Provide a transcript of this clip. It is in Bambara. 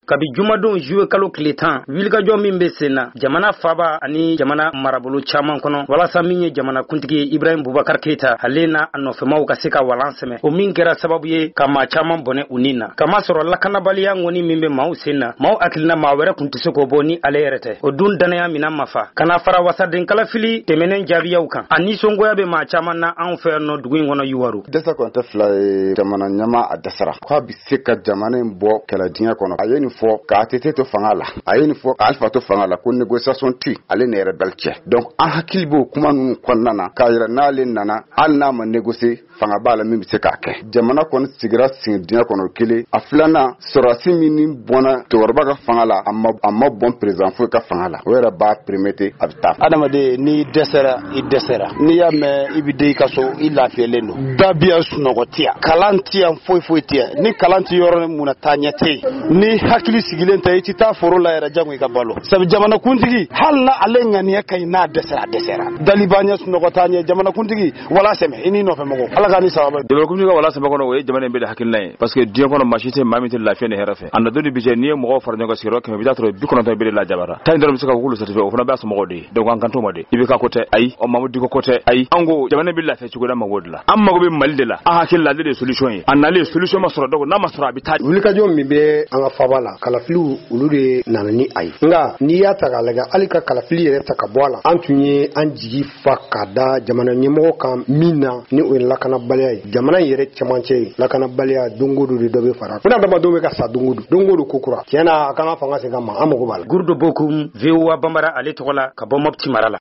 kabi jumadon juwe kalo kletan wilgajɔ min bɛ senna jamana faba ani jamana marabolo caman kɔnɔ walasa min ye jamana kuntigi Ibrahim Boubacar Keita ale na a nɔfɛmaw ka se ka walan sɛmɛ o min kɛra sababu ye ka maa caman bɔnɛ u nin na kama sɔrɔ lakanabaliya ŋɔni min bɛ maaw senna maaw hakilina maa wɛrɛ kun tɛ se k'o bɔ ni ale yɛrɛ tɛ o dun danaya mina ma fa kana fara wasaden kalafili tɛmɛnen jaabiyaw kan a nisɔngoya bɛ maa caman na anw fɛ nɔ dugu in kɔnɔ Yuwaru dɛsɛ kɔni tɛ fila ye jamana ɲɛma a dɛsɛra k'a bɛ se ka jamana in bɔ kɛlɛ diŋɛ kɔnɔ a ye nin fɔ k'a tete to fanga la a ye nin fɔ k'a alifa to fanga la ko négociation ti ale ni rebelle cɛ donc an hakili b'o kuma ninnu kɔnɔna na k'a yira n'ale nana hali n'a ma négocier fanga b'a la min bɛ se k'a kɛ jamana kɔni sigira sigi diŋɛ kɔnɔ kelen a filanan sɔrɔdasi min bɔnna cɛkɔrɔba ka fanga la a ma bɔn président foyi ka fanga la o yɛrɛ b'a permettre a bɛ taa adamaden n'i dɛsɛra i dɛsɛra n'i y'a mɛn i bɛ den i ka so i lafiyalen don dabiya sunɔgɔ tɛ yan kalan tɛ yan foyi tɛ yan ni kalan tɛ yɔrɔ min na taa ɲɛ tɛ yen ni hakili sigilen tɛ i tɛ taa foro la yɛrɛ jango i ka balo sabu jamanakuntigi hali na ale ŋaniya ka ɲi n'a dɛsɛra daliba ɲɛ sunɔgɔ t'a ɲɛ jamanakuntigi wala sɛmɛ i n'i nɔfɛ mɔgɔ ala ka ni sababa jamanakuntigi ka wala sɛmɛ kɔnɔ o ye jamana in bɛɛ de hakilina ye parce que diɲɛ kɔnɔ maa si tɛ maa min tɛ lafiya ni hɛrɛ fɛ a natɔ de bi cɛ n'i ye mɔgɔw fara ɲɔgɔn kan sigiyɔrɔ 100 i bɛ taa sɔrɔ 90 bɛ de la jabara tan dɔrɔn bɛ se ka k'olu satisfait o fana b'a somɔgɔw de ye donc an kan t'o ma de i bɛ ka ko tɛ ayi o Mamadou Diko ko tɛ ayi an ko jamana bɛ lafiya cogo da mago de la an mago bɛ Mali de la an hakili la ale de ye solution ye a nalen solution ma sɔrɔ donc n'a ma sɔrɔ a bɛ taa wulikajɔ min bɛ an ka faba la kalafiliw olu de nana ni a ye nka n'i y'a ta k'a lajɛ hali ka kalafili yɛrɛ ta ka bɔ a la an tun ye an jigi fa ka da jamana ɲɛmɔgɔ kan min na ni o ye lakanabaliya ye jamana in yɛrɛ cɛmancɛ ye lakanabaliya don o don de dɔ bɛ fara funa adamadenw bɛ ka sa don o don ko kura tiɲɛ na a kan ka fanga segin an ma an mago b'a la Gurdo Bokum VOA Bambara ale tɔgɔ la ka bɔ Mopti mara la